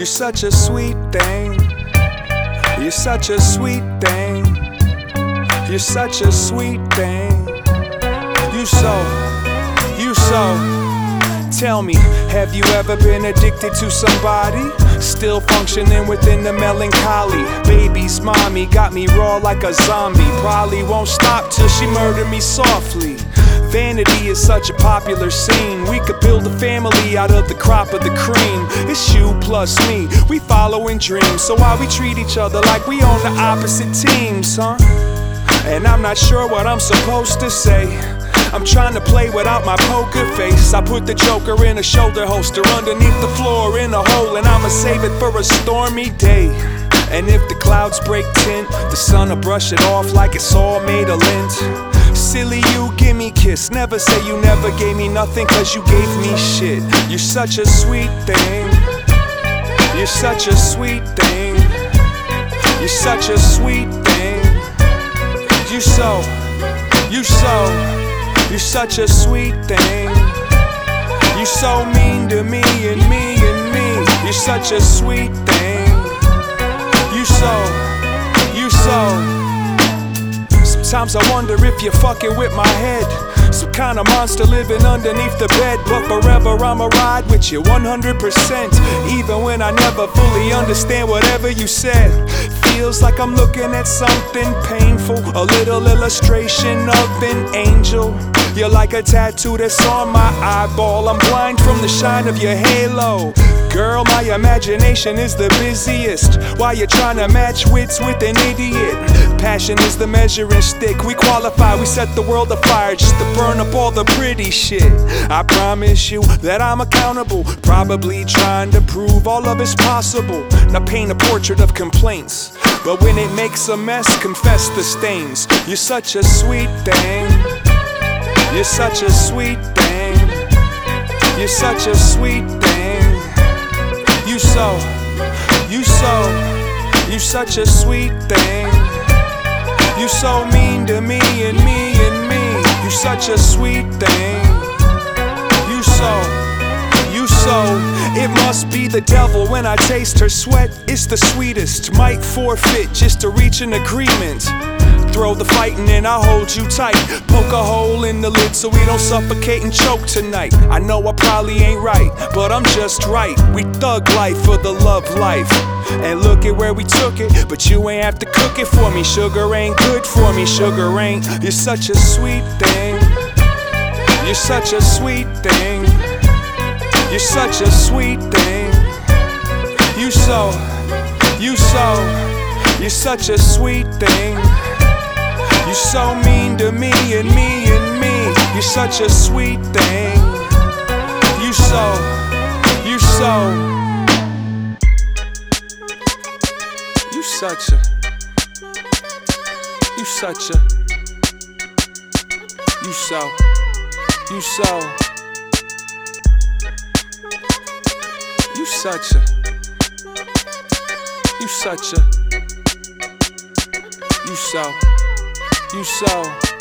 You're such a sweet thing. You're such a sweet thing. You're such a sweet thing. You so. Tell me, have you ever been addicted to somebody? Still functioning within the melancholy. Baby's mommy got me raw like a zombie. Probably won't stop till she murder me softly. Vanity is such a popular scene. We could build a family out of the crop of the cream. It's you plus me, we following dreams. So why we treat each other like we on the opposite teams, huh? And I'm not sure what I'm supposed to say. I'm trying to play without my poker face. I put the joker in a shoulder holster underneath the floor in a hole, and I'ma save it for a stormy day. And if the clouds break tint, the sun'll brush it off like it's all made of lint. Silly you, give me kiss. Never say you never gave me nothing, cause you gave me shit. You're such a sweet thing. You're such a sweet thing. You're such a sweet thing. You're such a sweet thing. You're so mean to me and me and me. You're such a sweet thing. You so. Sometimes I wonder if you're fucking with my head. Some kind of monster living underneath the bed. But forever I'ma ride with you 100%. Even when I never fully understand whatever you said. Feels like I'm looking at something painful. A little illustration of an angel. You're like a tattoo that's on my eyeball. I'm blind from the shine of your halo. Girl, my imagination is the busiest. Why you trying to match wits with an idiot? Passion is the measuring stick. We qualify, we set the world afire just to burn up all the pretty shit. I promise you that I'm accountable. Probably trying to prove all of it's possible. Now paint a portrait of complaints, but when it makes a mess, confess the stains. You're such a sweet thing. You're such a sweet thing. You're such a sweet thing. You're such a sweet thing. You're so mean to me and me and me. You're such a sweet thing. You so. It must be the devil when I taste her sweat. It's the sweetest. Might forfeit just to reach an agreement. Throw the fighting and I'll hold you tight. Poke a hole in the lid so we don't suffocate and choke tonight. I know I probably ain't right, but I'm just right. We thug life for the love life. And look at where we took it, but you ain't have to cook it for me. Sugar ain't good for me, sugar ain't. You're such a sweet thing. You're such a sweet thing. You're such a sweet thing. You're such a sweet thing. You're so mean to me and me and me. You're such a sweet thing. You're such a you so